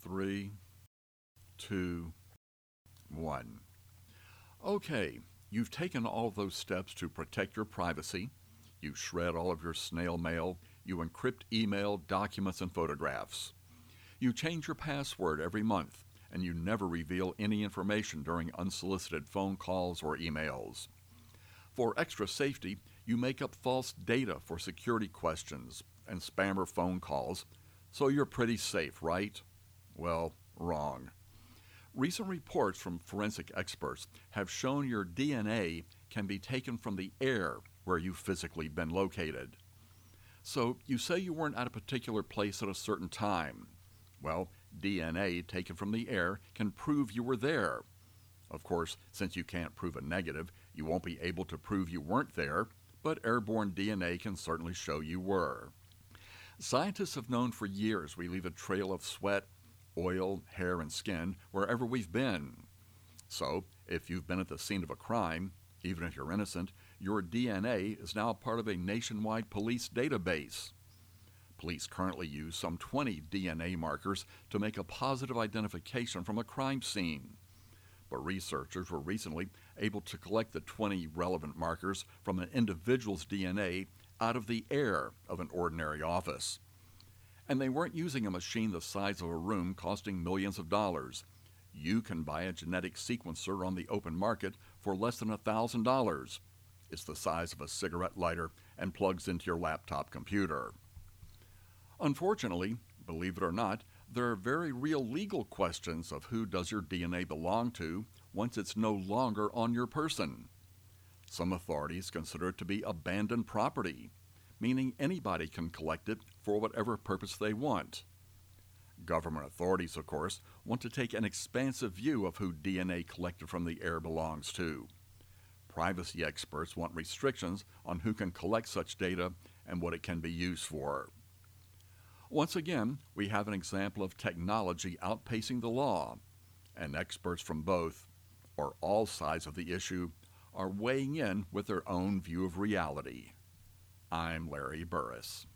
3, 2, 1. Okay, you've taken all of those steps to protect your privacy. You shred all of your snail mail. You encrypt email, documents, and photographs. You change your password every month, and you never reveal any information during unsolicited phone calls or emails. For extra safety, you make up false data for security questions and spammer phone calls, so you're pretty safe, right? Well, wrong. Recent reports from forensic experts have shown your DNA can be taken from the air where you've physically been located. So you say you weren't at a particular place at a certain time. Well, DNA taken from the air can prove you were there. Of course, since you can't prove a negative, you won't be able to prove you weren't there, but airborne DNA can certainly show you were. Scientists have known for years we leave a trail of sweat, oil, hair, and skin wherever we've been. So, if you've been at the scene of a crime, even if you're innocent, your DNA is now part of a nationwide police database. Police currently use some 20 DNA markers to make a positive identification from a crime scene. But researchers were recently able to collect the 20 relevant markers from an individual's DNA out of the air of an ordinary office. And they weren't using a machine the size of a room costing millions of dollars. You can buy a genetic sequencer on the open market for less than $1,000. It's the size of a cigarette lighter and plugs into your laptop computer. Unfortunately, believe it or not, there are very real legal questions of who does your DNA belong to once it's no longer on your person. Some authorities consider it to be abandoned property, meaning anybody can collect it for whatever purpose they want. Government authorities, of course, want to take an expansive view of who DNA collected from the air belongs to. Privacy experts want restrictions on who can collect such data and what it can be used for. Once again, we have an example of technology outpacing the law, and experts from both, or all sides of the issue, are weighing in with their own view of reality. I'm Larry Burris.